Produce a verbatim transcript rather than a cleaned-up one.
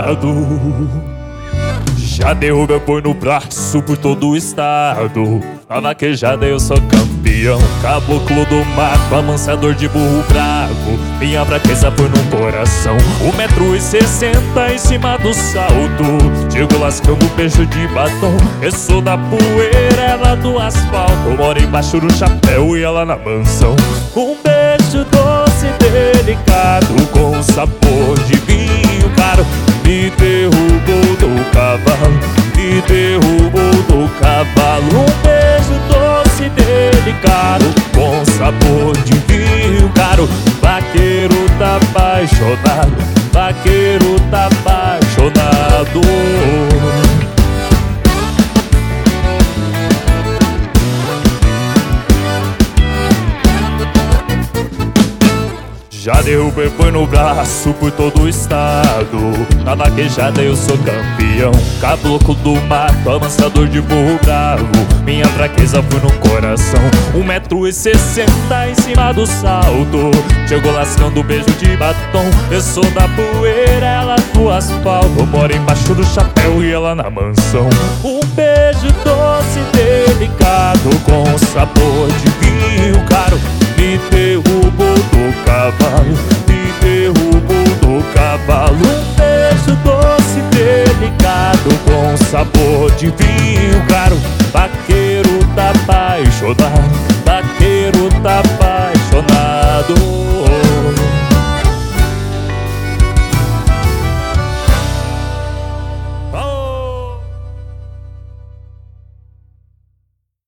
Já derrubei boi no braço por todo o estado. Na vaquejada eu sou campeão, caboclo do mato, amansador de burro bravo. Minha fraqueza foi no coração, um metro e sessenta em cima do salto. Chego lascando beijo de batom, eu sou da poeira, ela do asfalto. Eu moro embaixo do chapéu e ela na mansão. Um beijo doce e delicado, com sabor de vinho caro. Me derrubou do cavalo, me derrubou do cavalo. Um beijo doce e delicado, com sabor de vinho caro. Vaqueiro tá apaixonado, vaqueiro tá apaixonado. Já derrubei boi no braço por todo o estado. Na vaquejada eu sou campeão, caboclo do mato, amansador de burro bravo. Minha fraqueza foi no coração, um metro e sessenta em cima do salto. Chegou lascando beijo de batom, eu sou da poeira, ela do asfalto. Eu moro embaixo do chapéu e ela na mansão. Um beijo doce e delicado, com sabor de vinho caro. Me derrubou do cavalo, me derrubou do cavalo. Um beijo doce e delicado, com sabor de vinho caro.